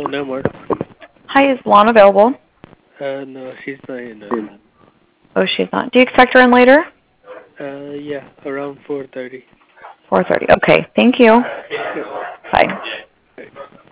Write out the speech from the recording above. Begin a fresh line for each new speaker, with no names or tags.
No more.
Hi, is Lon available?
No, she's not in.
Oh, she's not. Do you expect her in later?
Yeah, around 4:30.
4:30. Okay, thank you.
Yep.
Bye.
Right.